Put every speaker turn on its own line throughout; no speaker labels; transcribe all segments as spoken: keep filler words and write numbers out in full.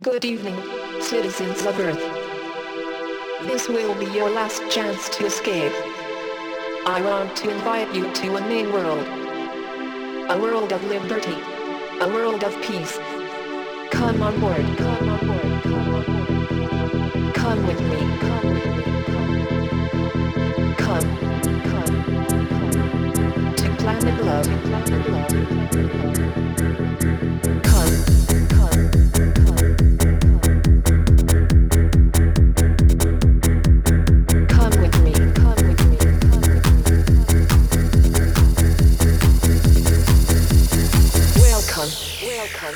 Good evening, citizens of Earth. This will be your last chance to escape. I want to invite you to a new world. A world of liberty. A world of peace. Come on board. Come on board. Come on board. Come with me. Come with me. Come. Come. Come. To Planet Love. Planet Love. Come. Come. Come with me. Come with me. Come with me. Welcome. Welcome.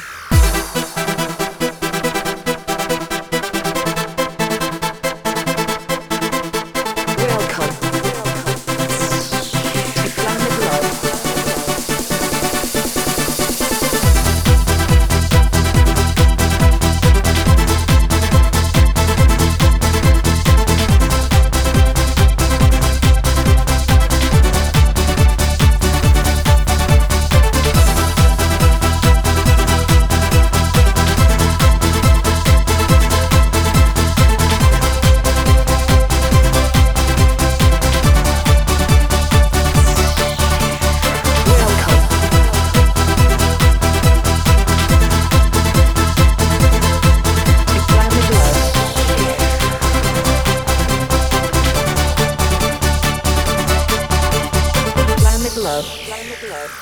Love. Planet Love.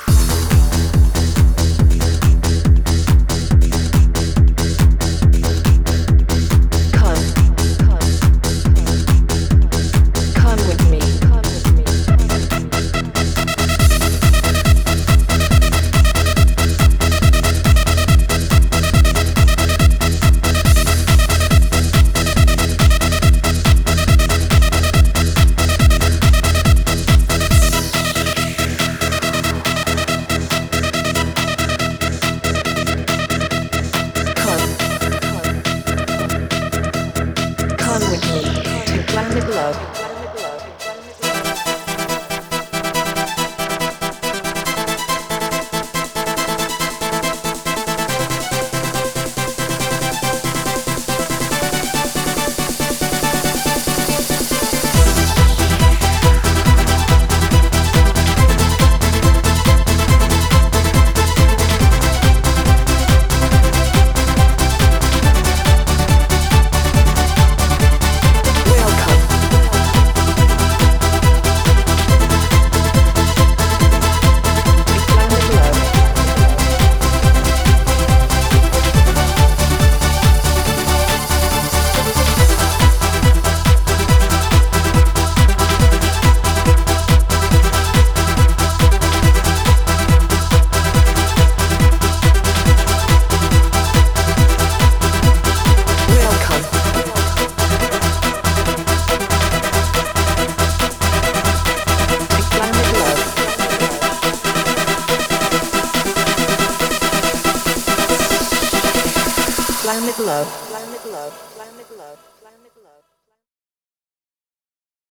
Come with me to Planet Love. Planet Love.